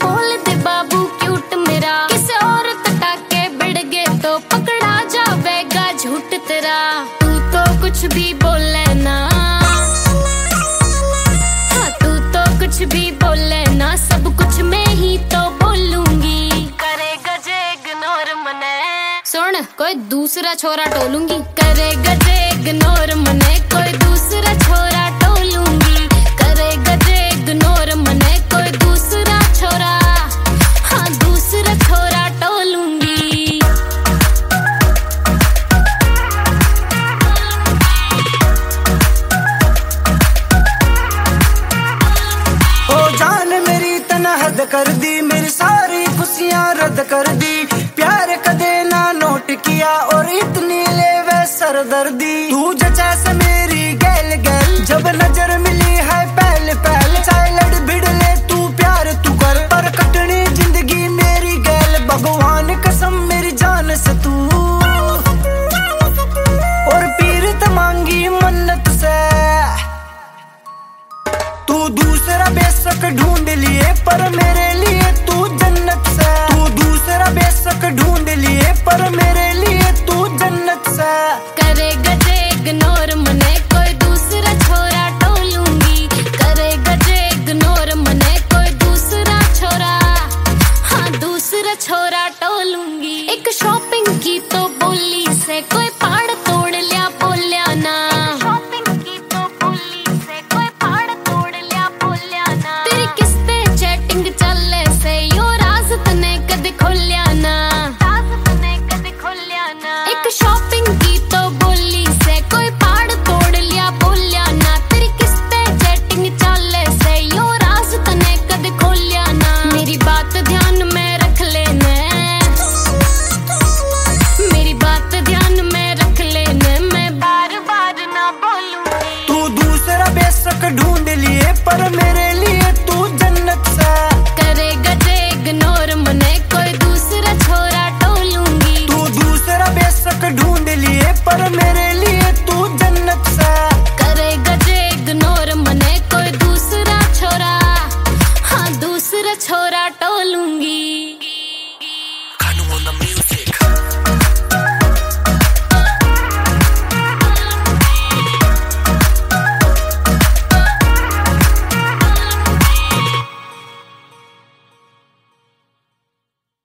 बोल दे बाबू क्यूट मेरा, किसे और कटा के बिड़ गए तो पकड़ा जावेगा झूठ तेरा। तू तो कुछ भी बोले ना, हाँ तू तो कुछ भी बोले ना, सब कुछ मैं ही तो बोलूंगी। करेगा जे इग्नोर मने, सुन कोई दूसरा छोरा टोलूंगी। करेगा जे इग्नोर मने, कोई दूसरा छोरा टोलूंगी। करेगा जे इग्नोर मने, कोई दूसरा छोरा, हाँ दूसरा छोरा टोलूंगी। ओ जान मेरी तना हद कर दी, मेरी सारी खुशियां रद्द कर दी। प्यार कदे ना नोट किया और इतनी लेवे सरदर्दी। तू जैसे मेरी गैल गैल, जब नजर मिली है पहले पहले। चाहे लड़ भिड़ ले तू प्यार तू कर, पर कटनी जिंदगी मेरी गैल। भगवान कसम मेरी जान से तू, और पीरत मांगी मन्नत से। तू दूसरा बेशक ढूंढ लिए पर मेरे लिए तू जन्नत से। तू दूसरा बेशक ढूंढ लिए पर मेरे लिए तू जन्नत से। करेगा जे इग्नोर मने, कोई दूसरा छोरा टोलूंगी। करेगा जे इग्नोर मने, कोई दूसरा छोरा, हाँ दूसरा छोरा टोलूंगी। एक शॉपिंग की तो बोली से कोई पहाड़ तोड़ लिया बोलिया ना। शॉपिंग की तो बोली से कोई पहाड़ तोड़ लिया बोलिया ना। तेरी किस्ते चैटिंग चले से यो राज तने कद खोलिया ना। राज तने कद खोलिया ना। एक शॉपिंग की तो बोली से कोई पहाड़ तोड़ लिया बोलिया ना। तेरी किस्ते चैटिंग चले से यो राज तने कद खोलिया ना। मेरी बात ध्यान में रख लेने, मेरी बात ध्यान में रख लेने, मैं बार बार ना बोलूंगी। तू दूसरा बेशक ढूंढ लिए पर मेरे लिए तू जन्नत से। करेगा जे इग्नोर मने, कोई दूसरा छोरा टोलूंगी। तू दूसरा बेशक ढूंढ लिए पर मेरे लिए तू जन्नत से। करेगा जे इग्नोर मने, कोई दूसरा छोरा, हाँ दूसरा छोरा टोलूंगी।